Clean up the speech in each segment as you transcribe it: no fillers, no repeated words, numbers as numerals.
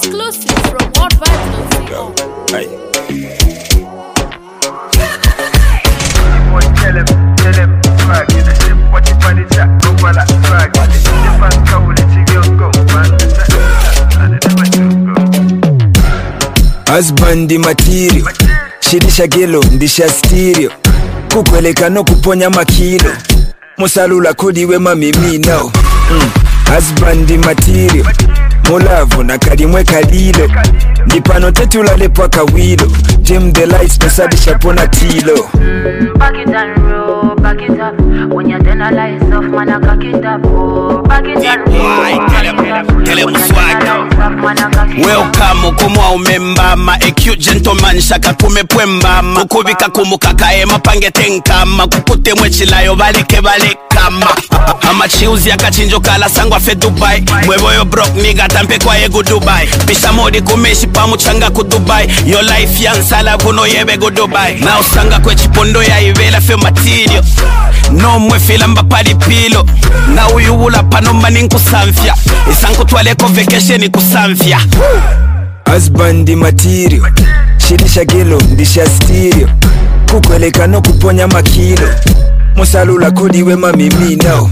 Exclusive from WorldVibes.co. Tell him, swag in the ship, watch it on the chat, go for that swag. If I'm cold, it's your go, man. And it never go. Husband material, shirisha gelo, ndisha stereo. Kukweleka no kuponya makilo, musalula kudiwe mamimino. Husband material, mulavu na karimwe kalilo. Nipano tetulale pwa kawilo, dim the lights pesadisha pona tilo. Back it and roll, back it up. When you're done a lights off, man, I cock it up. Oh, back it and roll, tell him swag. Welcome kumwa umembama, a cute gentleman shaka kumepwembama. Ukubika kumukakae mapange tenkama, kukute mwechilayo balike balekama. Amachiuzi akachinjo kala sangwa fe Dubai. Mwevoyo broke nigga tampe kwa egu Dubai. Pisha modi kumeshi pamuchanga ku Dubai. Your life yansala kuno yebe go Dubai. Na usanga kwe chipondo ya ivela fe material. No mwe filamba pali pilo. Na uyuula panomba ninkusamfya. Isanku tuwaleko vacation kusamfya. Husband material, shirisha gelo, ndisha stereo. Kukweleka no kuponya makilo, musalula kudiwe mamimino.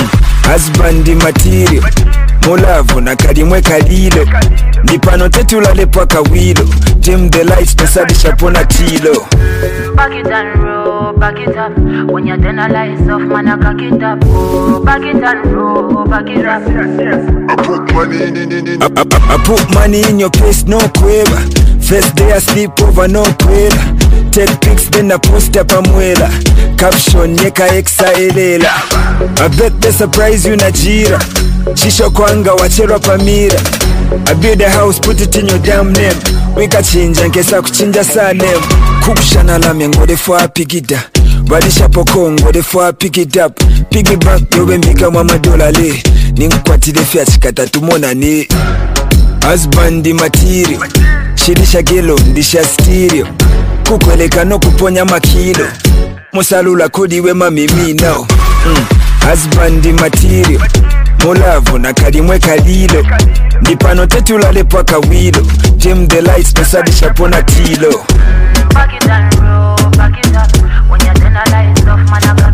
Husband material, mulavu na karimwe kalilo. Nipano tetulale pwa kawilo, dim the lights pesadisha pona tilo. back it and roll, back it up. When you're done a lights off, man, I cock it up. Oh, back it and roll, back it up. I put money in. I put money in your place, no quiver. First day I sleep over, no quiver. Take pics, then I post up a muela. Caption, yeka exa elela. I bet they surprise you, Najira. Shisho kwanga, wachero pamira. I build a house, put it in your damn name. Wika chinja, nkesa kuchinja sa name. Kukushana la mengo, defo pick it up. Badisha pokongo, defo pick it up. Piggy bank, yobe mbika mama dola le. Ninkwati defia chikata tumona ni. Husband material, shirisha gelo, ndisha stereo. Kukweleka no kuponya makilo, musalula kudiwe mamimino. Husband material, mulavu na karimwe kalilo. Nipano tetulale pwa kawilo, dim the lights pesadisha pona tilo. Back it and roll, back it up. When you're done a lights off, man, I